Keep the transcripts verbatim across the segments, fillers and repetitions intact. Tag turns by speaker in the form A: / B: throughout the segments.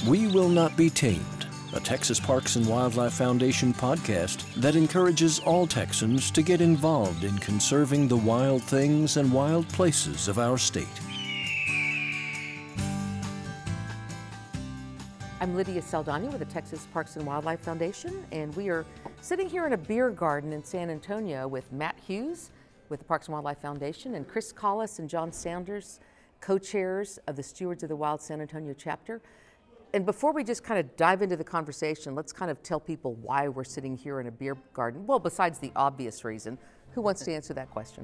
A: We Will Not Be Tamed, a Texas Parks and Wildlife Foundation podcast that encourages all Texans to get involved in conserving the wild things and wild places of our state.
B: I'm Lydia Saldana with the Texas Parks and Wildlife Foundation, and we are sitting here in a beer garden in San Antonio with Matt Hughes with the Parks and Wildlife Foundation and Chris Collis and John Sanders, co-chairs of the Stewards of the Wild San Antonio chapter. And before we just kind of dive into the conversation, let's kind of tell people why we're sitting here in a beer garden. Well, besides the obvious reason, who wants to answer that question?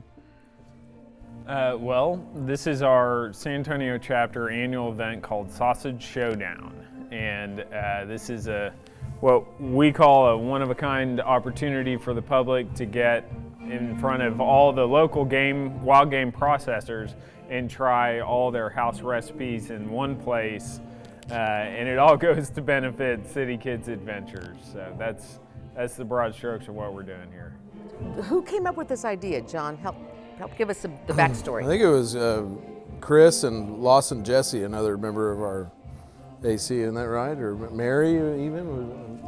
C: Uh, well, this is our San Antonio chapter annual event called Sausage Showdown. And uh, this is a what we call a one-of-a-kind opportunity for the public to get in front of all the local game, wild game processors and try all their house recipes in one place. Uh, and it all goes to benefit City Kids Adventures. So that's that's the broad strokes of what we're doing here.
B: Who came up with this idea, John? Help help give us some, the backstory.
D: I think it was uh, Chris and Lawson Jesse, another member of our A C, isn't that right? Or Mary even?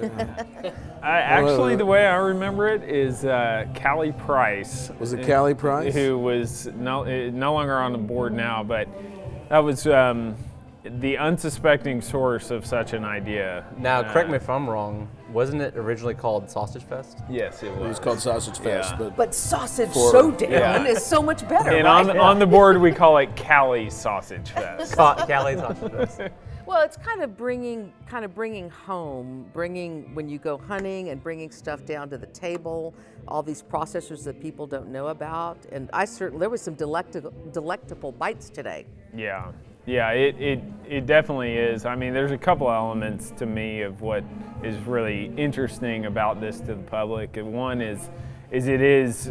C: I, actually, the way I remember it is uh, Callie Price.
D: Was it Callie Price?
C: Who was no, no longer on the board now, but that was um, the unsuspecting source of such an idea.
E: Now,
C: uh,
E: correct me if I'm wrong, wasn't it originally called Sausage Fest?
C: Yes, it was.
D: It was called Sausage Fest.
C: Yeah.
D: But,
B: But Sausage
D: For-
B: Showdown
C: yeah.
B: is so much better,
C: And
B: right?
C: on, on the board, we call it Callie Sausage Fest.
E: Ca- Cali Sausage Fest.
B: Well, it's kind of bringing, kind of bringing home, bringing when you go hunting and bringing stuff down to the table, all these processors that people don't know about. And I certainly, there was some delectable, delectable bites today.
C: Yeah, yeah, it, it it definitely is. I mean, there's a couple elements to me of what is really interesting about this to the public. And one is, is it is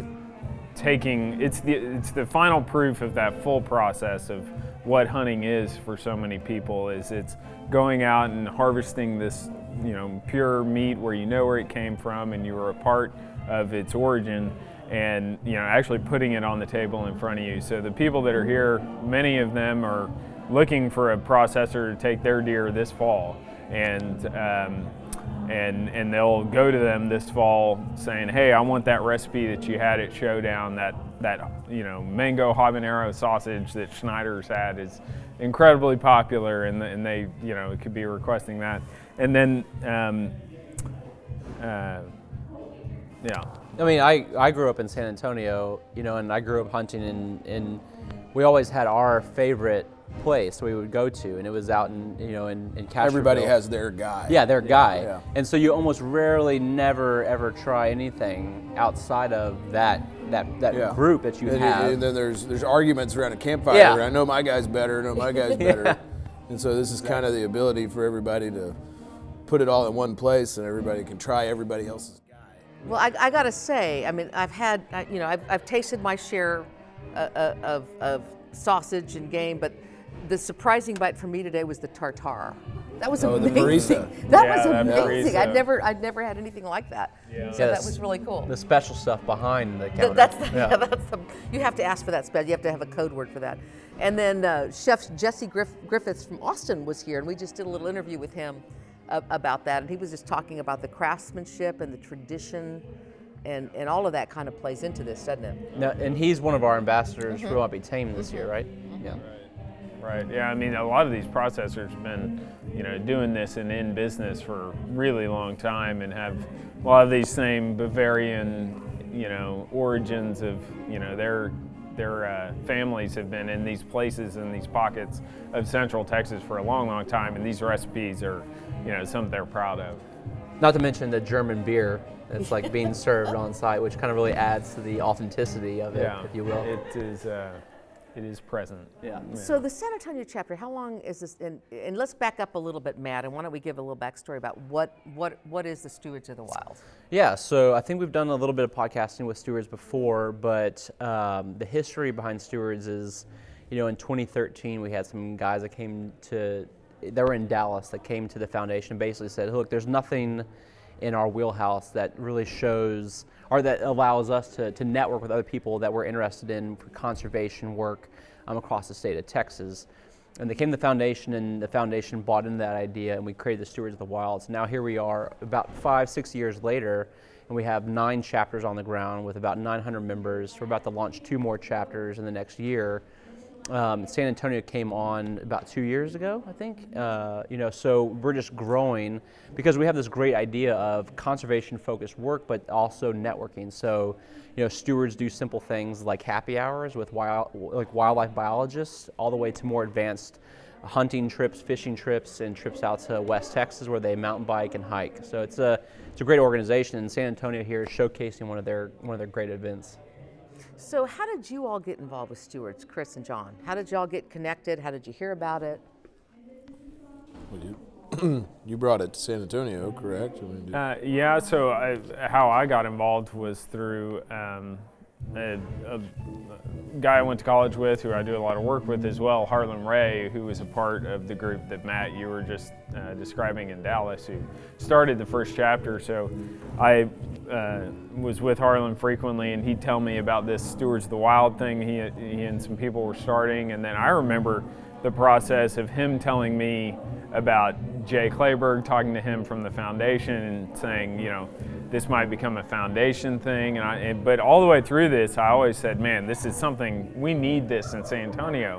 C: taking, it's the it's the final proof of that full process of what hunting is for so many people. Is it's going out and harvesting this, you know, pure meat where you know where it came from and you were a part of its origin, and you know, actually putting it on the table in front of you. So the people that are here, many of them are looking for a processor to take their deer this fall, and um, and and they'll go to them this fall saying, hey, I want that recipe that you had at Showdown, that that you know mango habanero sausage that Schneider's had is incredibly popular, and and they you know could be requesting that. And then um, uh, yeah.
E: I mean, I, I grew up in San Antonio, you know, and I grew up hunting, and, and we always had our favorite place we would go to, and it was out in, you know, in, in Castroville.
D: everybody has their guy.
E: Yeah, their guy.
D: yeah.
E: And so you almost rarely, never, ever try anything outside of that that, that
D: Yeah.
E: group that you
D: and,
E: have.
D: and then there's there's arguments around a campfire.
E: Yeah.
D: Where I know my guy's better, I know my guy's better.
E: Yeah.
D: And so this is kind of the ability for everybody to put it all in one place, and everybody can try everybody else's.
B: Well, I, I gotta say, I mean, I've had, I- you know, I've, I've tasted my share uh, uh, of, of sausage and game, but the surprising bite for me today was the tartare. That was
D: Oh, the
B: amazing.
D: barista.
B: That
C: Yeah,
B: was
C: that
B: amazing.
C: barista.
B: I'd never, I'd never had anything like that.
C: Yeah.
B: So
E: Yeah,
B: that
E: the
B: was really cool.
E: The special stuff behind the
B: Th-
E: counter.
B: that's the,
E: yeah.
B: yeah, that's the, you have to ask for that spell. You have to have a code word for that. And then uh, Chef Jesse Griff, Griffiths from Austin was here, and we just did a little interview with him uh, about that. And he was just talking about the craftsmanship and the tradition, and, and all of that kind of plays into this, doesn't it?
E: No, and he's one of our ambassadors
B: Mm-hmm.
E: for Won't Be Tamed this year, right? Yeah.
C: Right. Yeah. I mean, a lot of these processors have been, you know, doing this and in business for a really long time, and have a lot of these same Bavarian, you know, origins of, you know, their their uh, families have been in these places in these pockets of Central Texas for a long, long time, and these recipes are, you know, something they're proud of.
E: Not to mention the German beer that's like being served on site, which kind of really adds to the authenticity of it,
C: Yeah.
E: if you will.
C: It is. Uh, it is present.
E: Yeah.
B: So the San Antonio chapter, how long is this? And, and let's back up a little bit, Matt, and why don't we give a little backstory about what what what is the Stewards of the Wild?
E: Yeah, so I think we've done a little bit of podcasting with Stewards before, but um, the history behind Stewards is, you know, in twenty thirteen we had some guys that came to, they were in Dallas, that came to the foundation and basically said, look, there's nothing in our wheelhouse that really shows, or that allows us to, to network with other people that we're interested in for conservation work um, across the state of Texas. and they came to the foundation, and the foundation bought into that idea, and we created the Stewards of the Wild. So now here we are about five, six years later, and we have nine chapters on the ground with about nine hundred members. We're about to launch two more chapters in the next year. Um, San Antonio came on about two years ago, I think. Uh, you know, so we're just growing because we have this great idea of conservation-focused work, but also networking. So, you know, stewards do simple things like happy hours with wild, like wildlife biologists, all the way to more advanced hunting trips, fishing trips, and trips out to West Texas where they mountain bike and hike. So it's a it's a great organization, and San Antonio here is showcasing one of their one of their great events.
B: So how did you all get involved with Stewards, Chris and John? How did y'all get connected? How did you hear about it?
D: Well, you, you brought it to San Antonio, correct? I mean,
C: Uh, yeah, so I, how I got involved was through um, a, a guy I went to college with who I do a lot of work with as well, Harlan Ray, who was a part of the group that Matt, you were just uh, describing in Dallas, who started the first chapter. So I uh, was with Harlan frequently, and he'd tell me about this Stewards of the Wild thing he, he and some people were starting. And then I remember the process of him telling me about Jay Clayburgh, talking to him from the foundation and saying, you know, this might become a foundation thing. And I, and, but all the way through this, I always said, man, this is something, we need this in San Antonio.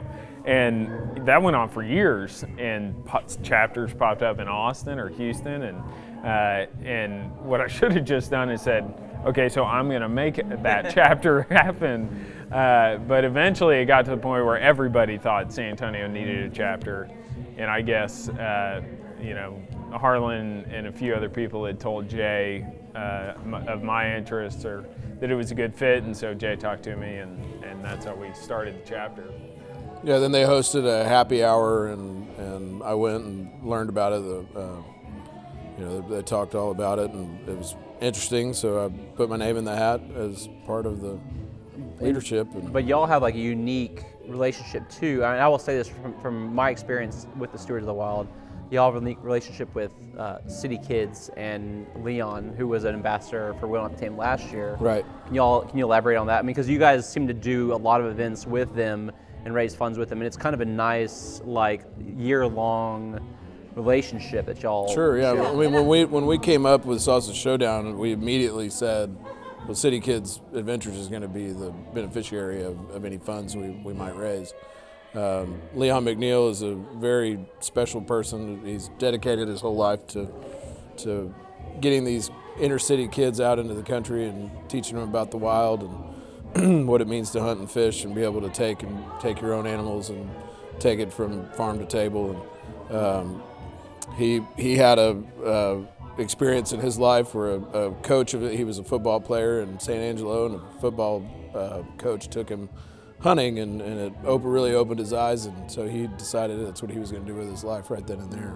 C: And that went on for years, and po- chapters popped up in Austin or Houston. And, uh, and what I should have just done is said, okay, so I'm going to make that chapter happen. Uh, but eventually it got to the point where everybody thought San Antonio needed a chapter. And I guess, uh, you know, Harlan and a few other people had told Jay uh, of my interests or that it was a good fit. And so Jay talked to me, and, and that's how we started the chapter.
D: Yeah, then they hosted a happy hour, and, and I went and learned about it. The, uh, you know, they, they talked all about it, and it was interesting. So I put my name in the hat as part of the leadership. And
E: But y'all have like a unique relationship too. I, mean, I will say this from, from my experience with the Stewards of the Wild. Y'all have a unique relationship with uh, City Kids and Leon, who was an ambassador for Will Not Tame last year.
D: Right.
E: Can y'all can you elaborate on that? I mean, because you guys seem to do a lot of events with them and raise funds with them, and it's kind of a nice like year-long relationship that y'all.
D: Sure, yeah.
E: share.
D: I mean, when we when we came up with Sausage Showdown, we immediately said, well, City Kids Adventures is going to be the beneficiary of, of any funds we, we might raise. Um, Leon McNeil is a very special person. He's dedicated his whole life to to getting these inner city kids out into the country and teaching them about the wild and what it means to hunt and fish and be able to take and take your own animals and take it from farm to table. And um, he he had a uh, experience in his life where a, a coach of it, he was a football player in San Angelo, and a football uh, coach took him hunting, and, and it open, really opened his eyes, and so he decided that's what he was going to do with his life right then and there.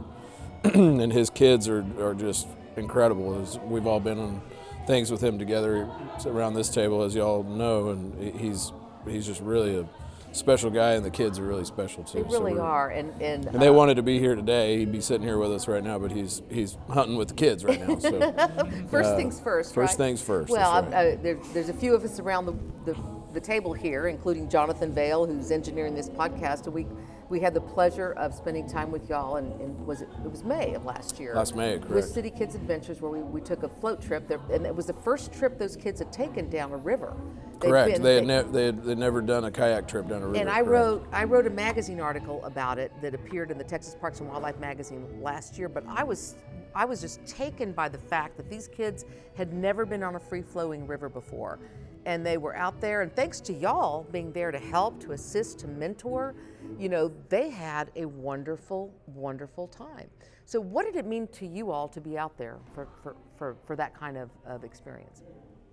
D: And his kids are, are just incredible. As we've all been on things with him together around this table, as y'all know, and he's he's just really a special guy, and the kids are really special too.
B: They really
D: so
B: are, and and,
D: and they
B: uh,
D: wanted to be here today. He'd be sitting here with us right now, but he's he's hunting with the kids right now. So
B: first
D: uh,
B: things first.
D: First
B: right?
D: things first.
B: Well,
D: that's
B: I'm-
D: right.
B: uh, there, there's a few of us around the, the the table here, including Jonathan Vale, who's engineering this podcast, and we we had the pleasure of spending time with y'all, and, and was it, it was May of last year.
D: Last May,
B: With
D: correct.
B: City Kids Adventures, where we, we took a float trip there, and it was the first trip those kids had taken down a river. They'd
D: Correct.
B: been-
D: they had
B: they-
D: ne- they had they'd never done a kayak trip down a river.
B: And I
D: correct.
B: wrote I wrote a magazine article about it that appeared in the Texas Parks and Wildlife magazine last year, but I was I was just taken by the fact that these kids had never been on a free-flowing river before. And they were out there, and thanks to y'all being there to help, to assist, to mentor, you know, they had a wonderful, wonderful time. So what did it mean to you all to be out there for, for, for, for that kind of, of experience?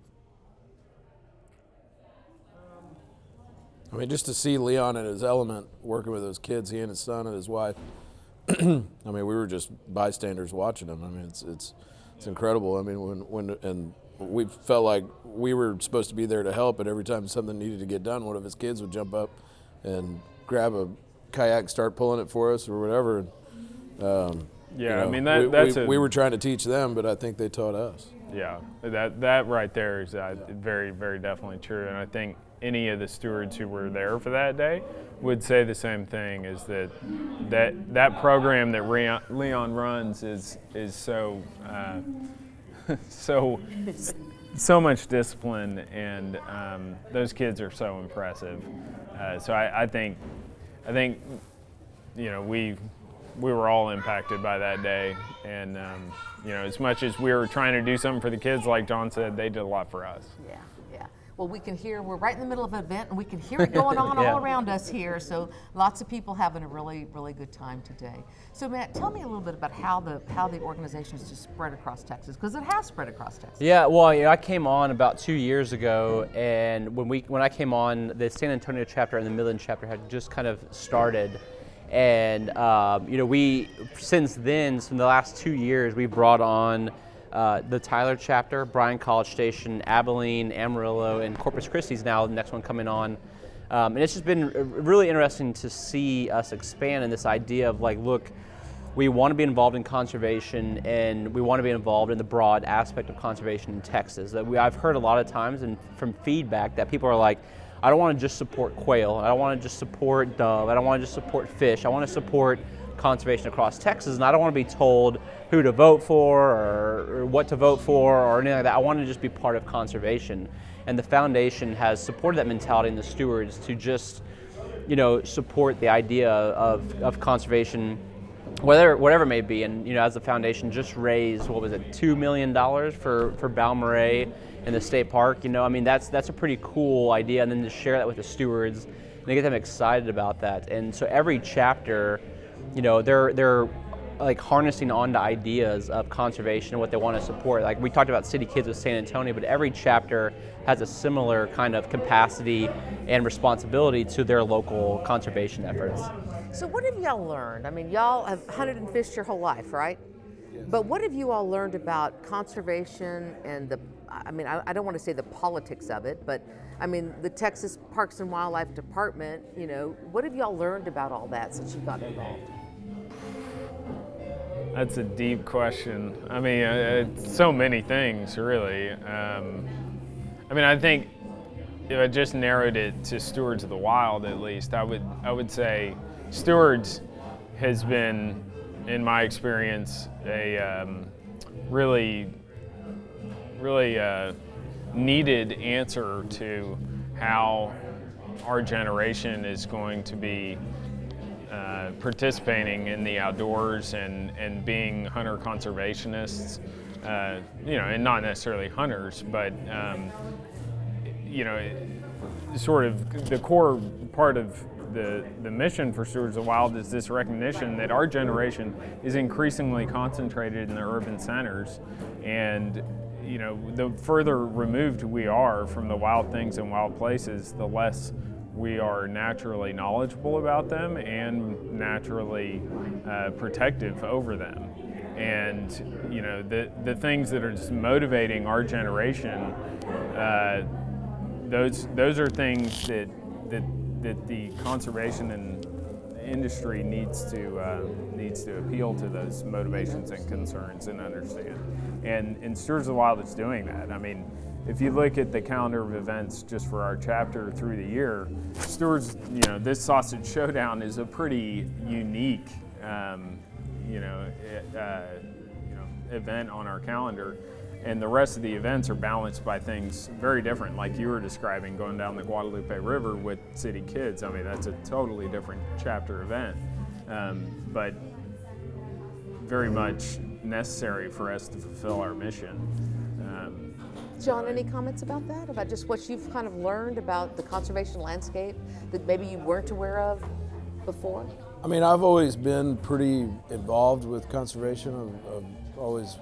D: I mean, just to see Leon in his element, working with those kids, he and his son and his wife. I mean, we were just bystanders watching him. I mean, it's it's it's incredible. I mean, when when and we felt like we were supposed to be there to help, but every time something needed to get done, one of his kids would jump up and grab a kayak and start pulling it for us or whatever. And, um,
C: Yeah,
D: you know,
C: I mean, that
D: we,
C: that's
D: we,
C: a,
D: we were trying to teach them, but I think they taught us.
C: Yeah, that that right there is uh, very, very definitely true. And I think any of the stewards who were there for that day would say the same thing, is that that, that program that Leon, Leon runs is is so uh, so so much discipline, and um, those kids are so impressive. Uh, so I, I think I think you know we we were all impacted by that day, and um, you know, as much as we were trying to do something for the kids, like John said, they did a lot for us.
B: Yeah, yeah. Well, we can hear, we're right in the middle of an event, and we can hear it going on
E: Yeah.
B: all around us here. So lots of people having a really, really good time today. So Matt, tell me a little bit about how the how the organization is just spread across Texas, because it has spread across Texas.
E: Yeah, well, you know, I came on about two years ago, and when we when I came on, the San Antonio chapter and the Midland chapter had just kind of started. And um, you know, we since then, so in the last two years, we brought on uh, the Tyler chapter, Bryan College Station, Abilene, Amarillo, and Corpus Christi's now the next one coming on. Um, and it's just been really interesting to see us expand in this idea of like, look, we want to be involved in conservation, and we want to be involved in the broad aspect of conservation in Texas. That we, I've heard a lot of times and from feedback that people are like, I don't want to just support quail. I don't want to just support dove. I don't want to just support fish. I want to support conservation across Texas, and I don't want to be told who to vote for or, or what to vote for or anything like that. I want to just be part of conservation. And the foundation has supported that mentality in the stewards to just, you know, support the idea of, of conservation, whether whatever it may be. And you know, as the foundation just raised, what was it, two million dollars for for Balmorhea in the state park. You know, I mean, that's that's a pretty cool idea, and then to share that with the stewards and to get them excited about that. And so every chapter, you know, they're they're like harnessing onto ideas of conservation and what they want to support. Like we talked about City Kids with San Antonio, but every chapter has a similar kind of capacity and responsibility to their local conservation efforts.
B: So what have y'all learned? I mean, y'all have hunted and fished your whole life, right? Yes. But what have you all learned about conservation and the, I mean, I, I don't want to say the politics of it, but I mean, the Texas Parks and Wildlife Department, you know, what have y'all learned about all that since you got involved?
C: That's a deep question. I mean, uh, it's so many things, really. Um, I mean, I think if I just narrowed it to Stewards of the Wild, at least, I would I would say Stewards has been, in my experience, a um, really, really uh, needed answer to how our generation is going to be uh, participating in the outdoors and, and being hunter conservationists, uh, you know, and not necessarily hunters, but, um, you know, sort of the core part of the, the mission for Stewards of the Wild is this recognition that our generation is increasingly concentrated in the urban centers, and you know, the further removed we are from the wild things and wild places, the less we are naturally knowledgeable about them and naturally uh, protective over them. And you know, the the things that are just motivating our generation, uh, those those are things that that that the conservation and industry needs to uh, needs to appeal to those motivations and concerns and understand. And and Stewards of the Wild is doing that. I mean, if you look at the calendar of events just for our chapter through the year, Stewards, you know, this Sausage Showdown is a pretty unique, um, you know, uh, you know, event on our calendar. And the rest of the events are balanced by things very different, like you were describing, going down the Guadalupe River with City Kids. I mean, that's a totally different chapter event, um, but very much necessary for us to fulfill our mission. Um,
B: John, any comments about that? About just what you've kind of learned about the conservation landscape that maybe you weren't aware of before?
D: I mean, I've always been pretty involved with conservation. I've, I've always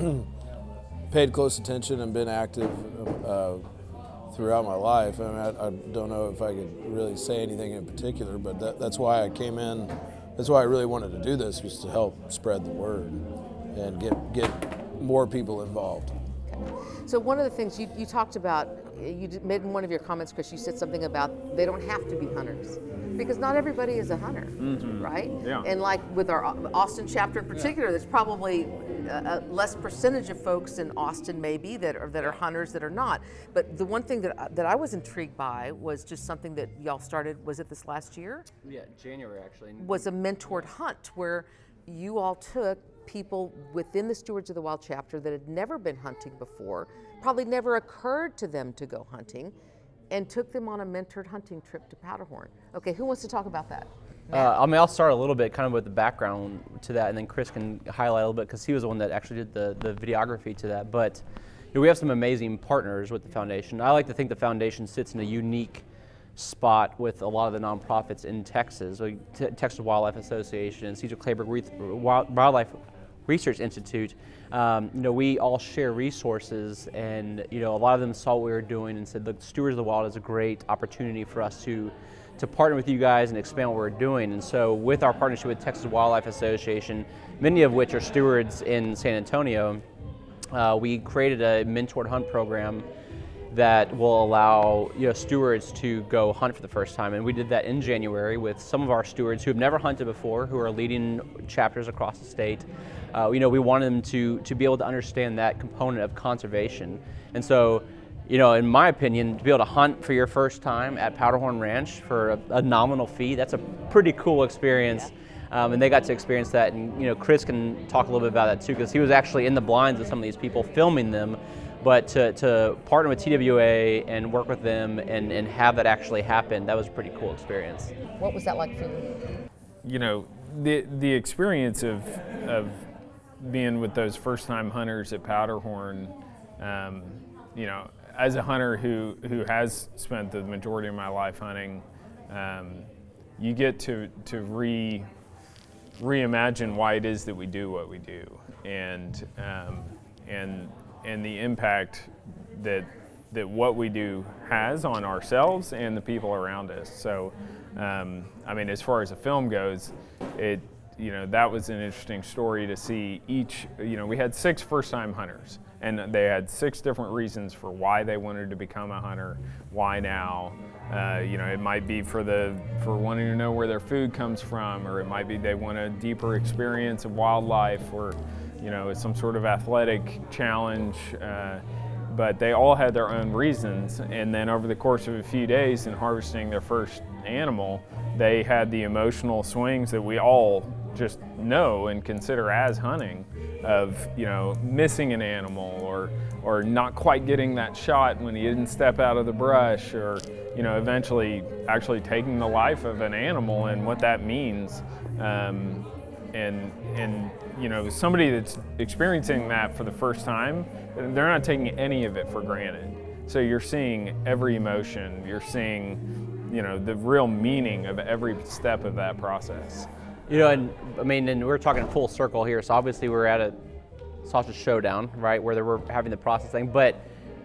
D: paid close attention and been active uh, throughout my life. I mean, I, I don't know if I could really say anything in particular, but that, that's why I came in. That's why I really wanted to do this, was to help spread the word and get get more people involved.
B: Okay. So one of the things you, you talked about, you made in one of your comments, Chris, you said something about they don't have to be hunters, because not everybody is a hunter, mm-hmm. right?
C: Yeah.
B: And like with our Austin chapter in particular, yeah. there's probably a, a less percentage of folks in Austin maybe that are that are hunters that are not. But the one thing that that I was intrigued by was just something that y'all started. Was it this last year?
E: Yeah, January actually.
B: Was a mentored hunt where you all took people within the Stewards of the Wild chapter that had never been hunting before, probably never occurred to them to go hunting, and took them on a mentored hunting trip to Powderhorn. Okay, who wants to talk about that?
E: Uh, I mean, I'll start a little bit kind of with the background to that, and then Chris can highlight a little bit because he was the one that actually did the, the videography to that. But you know, we have some amazing partners with the foundation. I like to think the foundation sits in a unique spot with a lot of the nonprofits in Texas, like T- Texas Wildlife Association, Cedar Claiborne Re- Wild- Wildlife Research Institute. Um, you know, we all share resources, and you know, a lot of them saw what we were doing and said, "Look, Stewards of the Wild is a great opportunity for us to." to partner with you guys and expand what we're doing." And so with our partnership with Texas Wildlife Association, many of which are stewards in San Antonio, uh, we created a mentored hunt program that will allow you know stewards to go hunt for the first time. And we did that in January with some of our stewards who have never hunted before, who are leading chapters across the state. Uh, you know, we wanted them to, to be able to understand that component of conservation. And so you know, in my opinion, to be able to hunt for your first time at Powderhorn Ranch for a, a nominal fee, that's a pretty cool experience. Yeah. Um, and they got to experience that. And, you know, Chris can talk a little bit about that too, because he was actually in the blinds of some of these people filming them. But to, to partner with T W A and work with them and, and have that actually happen, that was a pretty cool experience.
B: What was that like for you?
C: You know, the the experience of of being with those first time hunters at Powderhorn, um, you know, as a hunter who, who has spent the majority of my life hunting, um, you get to, to re, reimagine why it is that we do what we do, and um, and and the impact that that what we do has on ourselves and the people around us. So, um, I mean, as far as the film goes, it you know that was an interesting story to see each. You know, we had six first-time hunters. And they had six different reasons for why they wanted to become a hunter. Why now? Uh, you know, it might be for the for wanting to know where their food comes from, or it might be they want a deeper experience of wildlife, or you know, some sort of athletic challenge. Uh, but they all had their own reasons. And then over the course of a few days in harvesting their first animal, they had the emotional swings that we all just know and consider as hunting, of you know missing an animal, or or not quite getting that shot when he didn't step out of the brush, or you know eventually actually taking the life of an animal and what that means, um, and and you know somebody that's experiencing that for the first time, they're not taking any of it for granted. So you're seeing every emotion, you're seeing you know the real meaning of every step of that process.
E: You know, and I mean, and we're talking full circle here. So obviously, we're at a sausage showdown, right, where they were having the processing. But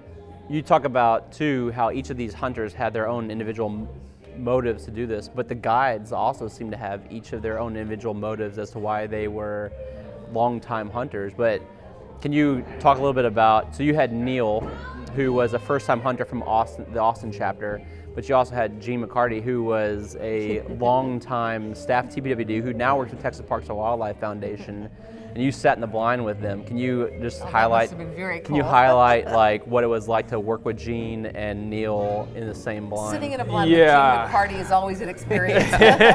E: you talk about too how each of these hunters had their own individual motives to do this, but the guides also seem to have each of their own individual motives as to why they were longtime hunters. But can you talk a little bit about? So you had Neil, who was a first-time hunter from Austin, the Austin chapter. But you also had Gene McCarty, who was a longtime staff T P W D, who now works with Texas Parks and Wildlife Foundation, and you sat in the blind with them. Can you just
B: oh,
E: highlight?
B: That must have been very cool.
E: Can you highlight like what it was like to work with Gene and Neil in the same blind?
B: Sitting in a blind
C: yeah.
B: with Gene McCarty is always an experience.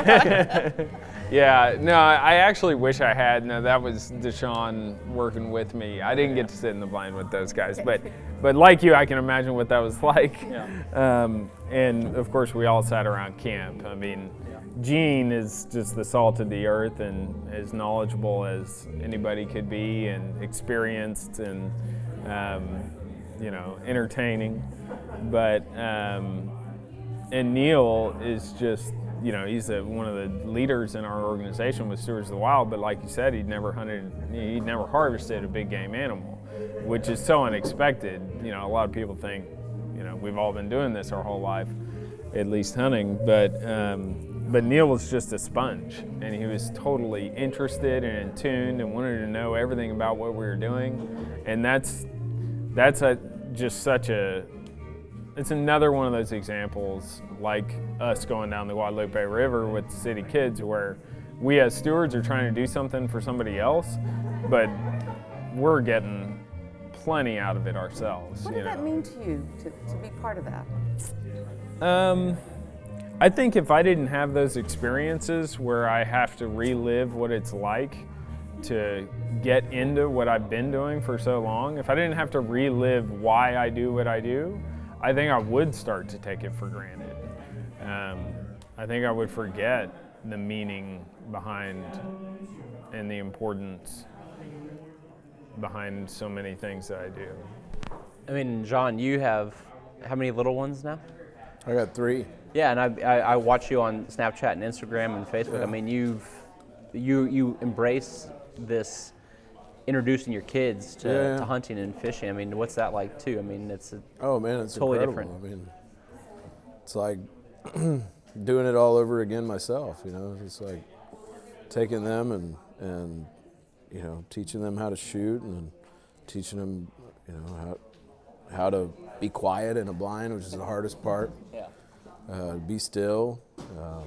C: Yeah, no, I actually wish I had. No, that was Deshaun working with me. I didn't get to sit in the blind with those guys, but but like you, I can imagine what that was like.
E: Yeah.
C: Um, and of course, we all sat around camp. I mean, yeah. Gene is just the salt of the earth and as knowledgeable as anybody could be, and experienced, and um, you know, entertaining. But um, and Neil is just. You know, he's a, one of the leaders in our organization with Stewards of the Wild, but like you said, he'd never hunted, he'd never harvested a big game animal, which is so unexpected. You know, a lot of people think, you know, we've all been doing this our whole life, at least hunting, but um, but Neil was just a sponge, and he was totally interested and in tune and wanted to know everything about what we were doing, and that's that's a, just such a, it's another one of those examples, like us going down the Guadalupe River with the city kids, where we as stewards are trying to do something for somebody else, but we're getting plenty out of it ourselves.
B: What
C: you
B: did that
C: know?
B: mean to you to, to be part of that?
C: Um, I think if I didn't have those experiences where I have to relive what it's like to get into what I've been doing for so long, if I didn't have to relive why I do what I do, I think I would start to take it for granted. Um, I think I would forget the meaning behind and the importance behind so many things that I do.
E: I mean, John, you have how many little ones now?
D: I got three.
E: Yeah, and I, I, I watch you on Snapchat and Instagram and Facebook.
D: Yeah.
E: I mean, you've you you embrace this introducing your kids to,
D: Yeah.
E: to hunting and fishing. I mean, what's that like too? I mean, it's a,
D: Oh man, it's
E: Totally
D: incredible. I mean, it's like doing it all over again myself. You know, it's like taking them and and you know teaching them how to shoot and teaching them you know how how to be quiet in a blind, which is the hardest part.
E: yeah.
D: Uh, be still. Um,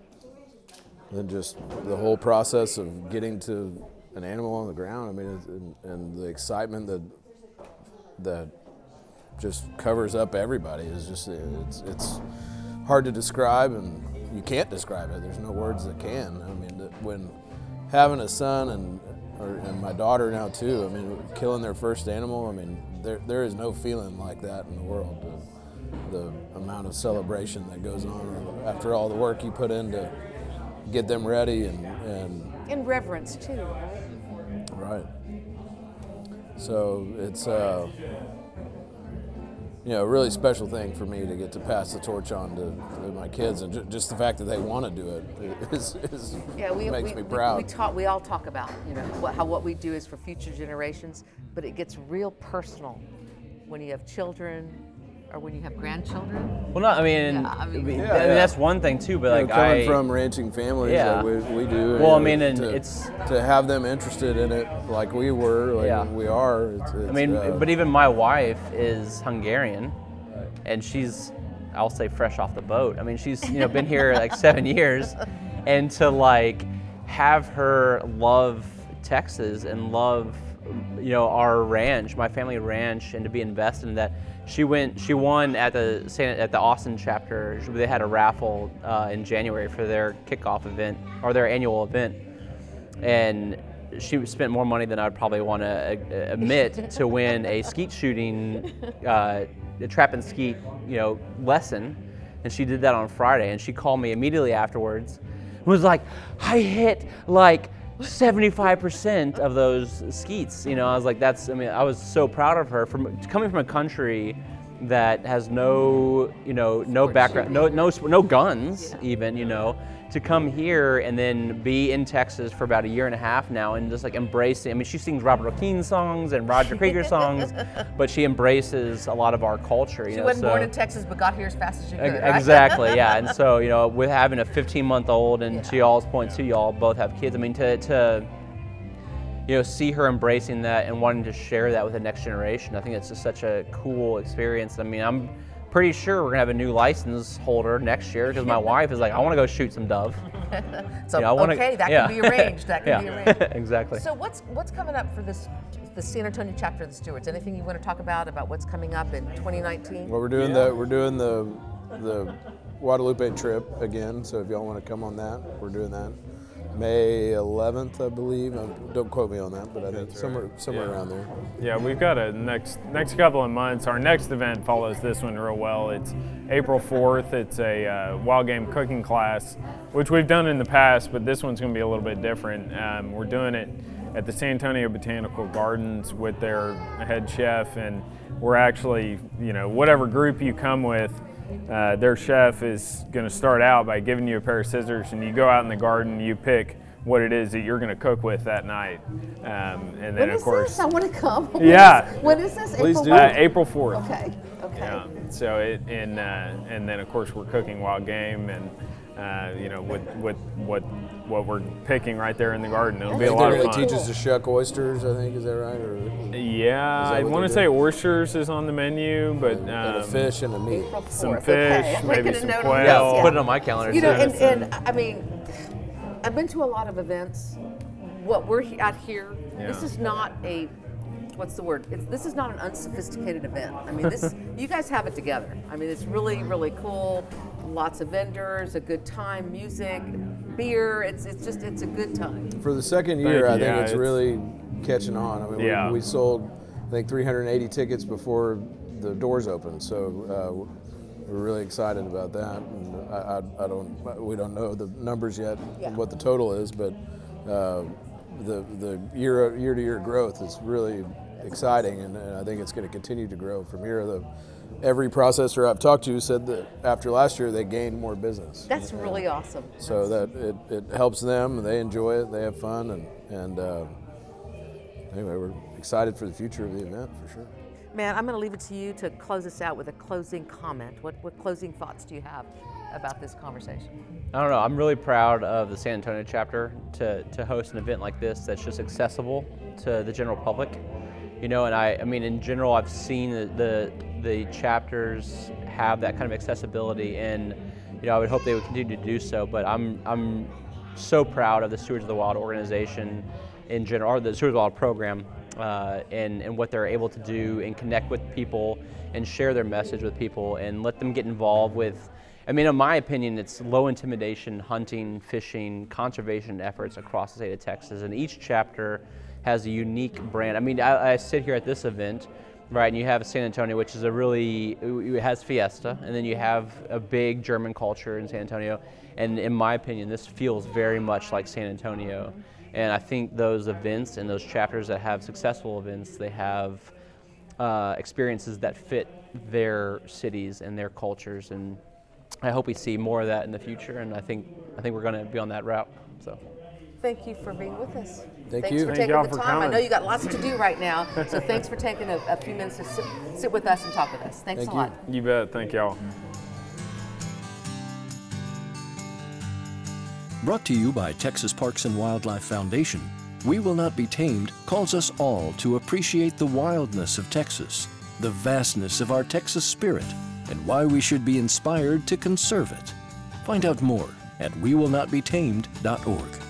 D: then just the whole process of getting to an animal on the ground. I mean, it's, and, and the excitement that that just covers up everybody is just it's it's hard to describe, and you can't describe it. There's no words that can. I mean, that when having a son and or, and my daughter now too. I mean, killing their first animal. I mean, there there is no feeling like that in the world. The, the amount of celebration that goes on after all the work you put in to get them ready and and
B: In reverence too, right?
D: right. So it's uh, you know a really special thing for me to get to pass the torch on to, to my kids, and ju- just the fact that they want to do it is, is
B: Yeah, we
D: makes
B: we,
D: me
B: we-
D: proud.
B: We, talk. We all talk about you know what, how what we do is for future generations, but it gets real personal when you have children or when you have grandchildren.
E: Well, no, I mean,
B: Yeah, I mean-
E: I mean,
D: Yeah,
E: I mean,
D: yeah.
E: that's one thing too. But
D: You know,
E: like
D: coming
E: I,
D: from ranching families
E: Yeah.
D: like we, we do.
E: Well, I
D: you
E: mean,
D: know,
E: and
D: to,
E: it's-
D: to have them interested in it like we were, like
E: Yeah.
D: we are. It's, it's,
E: I mean,
D: uh,
E: but even my wife is Hungarian, and she's, I'll say, fresh off the boat. I mean, she's you know been here like seven years, and to like have her love Texas and love you know our ranch, my family ranch, and to be invested in that. She went. She won at the San- at the Austin chapter. They had a raffle uh, in January for their kickoff event or their annual event, and she spent more money than I'd probably want to admit to win a skeet shooting, uh, a trap and skeet, you know, lesson. And she did that on Friday. And she called me immediately afterwards. And was like, I hit like seventy-five percent of those skeets. You know, I was like, that's. I mean, I was so proud of her from coming from a country that has no, you know, no
B: Sports
E: background, no,
B: shooting.
E: no, sp- no guns
B: Yeah.
E: even, you know, to come here and then be in Texas for about a year and a half now and just like embracing. I mean, she sings Robert O'Keefe songs and Roger Krieger songs, but she embraces a lot of our culture. You
B: She
E: know,
B: wasn't
E: so,
B: born in Texas, but got here as fast as she could.
E: Ex-
B: Right?
E: Exactly, yeah. And so, you know, with having a fifteen-month-old, and to
B: Yeah.
E: y'all's point too, y'all both have kids. I mean, to, to you know, see her embracing that and wanting to share that with the next generation, I think it's just such a cool experience. I mean, I'm pretty sure we're gonna have a new license holder next year because my wife is like, I want to go shoot some dove.
B: So
E: You know, I wanna-
B: okay, that
E: yeah.
B: can be arranged. That can
E: Yeah.
B: be arranged.
E: Exactly.
B: So what's what's coming up for this the San Antonio chapter of the Stewards? Anything you want to talk about about what's coming up in twenty nineteen?
D: well, we're doing the we're doing the the Guadalupe trip again. So if y'all want to come on that, we're doing that May eleventh, I believe. Um, don't quote me on that, but I think somewhere somewhere
C: Yeah.
D: around there.
C: Yeah, we've got a next next couple of months. Our next event follows this one real well. It's April fourth. It's a uh, wild game cooking class, which we've done in the past, but this one's going to be a little bit different. Um, we're doing it at the San Antonio Botanical Gardens with their head chef, and we're actually, you know, whatever group you come with, uh, their chef is going to start out by giving you a pair of scissors, and you go out in the garden, you pick what it is that you're going to cook with that night, um, and then
B: When
C: of
B: is
C: course,
B: this? I want to come. When
C: Yeah.
B: is- When is this?
D: Please
B: April
D: do.
B: what?
C: uh, April fourth.
B: Okay. Okay.
C: Yeah. So it and uh, and then of course we're cooking wild game and uh, you know with with what what we're picking right there in the garden. It'll be a
B: That's
C: lot
D: They
C: of
B: really
C: fun.
D: teach us to shuck oysters. I think is that right? Or
C: Yeah,
D: Is that
C: I
D: what
C: want to
D: they
C: say
D: do?
C: oysters is on the menu, but
D: and a
C: um,
D: fish and a meat.
B: April fourth.
C: some
B: Okay.
C: fish,
B: I'm
C: maybe
B: making a
C: some
B: note of
C: quail.
B: this,
E: Yeah,
B: yeah.
E: put it on my calendar.
B: You know,
E: too.
B: and, and I mean, I've been to a lot of events. What we're he- at here, this
C: Yeah.
B: is not a what's the word? It's, this is not an unsophisticated event. I mean, this you guys have it together. I mean, it's really, really cool. Lots of vendors, a good time, music, beer. It's it's just it's a good time.
D: For the second
C: Thank
D: year,
C: you.
D: I think
C: Yeah,
D: it's,
C: it's-
D: really catching on. I mean,
C: Yeah.
D: we, we sold, I think, three hundred eighty tickets before the doors opened. So uh, we're really excited about that. And I, I, I don't, we don't know the numbers yet,
B: Yeah.
D: what the total is, but uh, the the year year to year growth is really exciting, and, and I think it's going to continue to grow from here. The every processor I've talked to said that after last year they gained more business.
B: That's really awesome.
D: So that it, it helps them, they enjoy it, they have fun, and, and uh, anyway, we're excited for the future of the event for sure.
B: Man, I'm going to leave it to you to close us out with a closing comment. What what closing thoughts do you have about this conversation?
E: I don't know. I'm really proud of the San Antonio chapter to, to host an event like this that's just accessible to the general public. You know, and I, I mean, in general, I've seen the, the the chapters have that kind of accessibility, and you know, I would hope they would continue to do so. But I'm I'm so proud of the Stewards of the Wild organization in general, or the Stewards of the Wild program, uh, and and what they're able to do and connect with people and share their message with people and let them get involved with. I mean, in my opinion, it's low intimidation hunting, fishing, conservation efforts across the state of Texas, and each chapter has a unique brand. I mean, I, I sit here at this event, right, and you have San Antonio, which is a really, it has Fiesta, and then you have a big German culture in San Antonio, and in my opinion, this feels very much like San Antonio. And I think those events and those chapters that have successful events, they have uh, experiences that fit their cities and their cultures, and I hope we see more of that in the future, and I think I think we're going to be on that route. So.
B: Thank you for being with us.
D: Thank
B: thanks
D: you.
B: for
C: Thank
B: taking
C: y'all
B: the
C: for
B: time. I
C: coming.
B: know you got lots to do right now, so thanks for taking a, a few minutes to sit, sit with us and talk with us. Thanks
D: Thank
B: a
D: you.
B: lot.
C: You bet. Thank y'all.
A: Brought to you by Texas Parks and Wildlife Foundation, We Will Not Be Tamed calls us all to appreciate the wildness of Texas, the vastness of our Texas spirit, and why we should be inspired to conserve it. Find out more at we will not be tamed dot org.